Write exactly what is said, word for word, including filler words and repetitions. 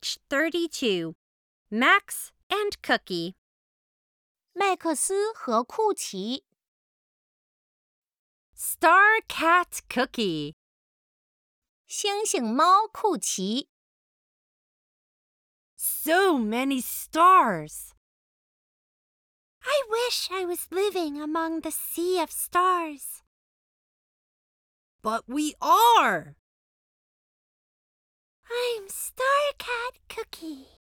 Page thirty-two. Max and Cookie. 麦克斯和库奇 Star Cat Cookie. 星星猫库奇 So many stars. I wish I was living among the sea of stars. But we are. I'm Star Cat Cookie.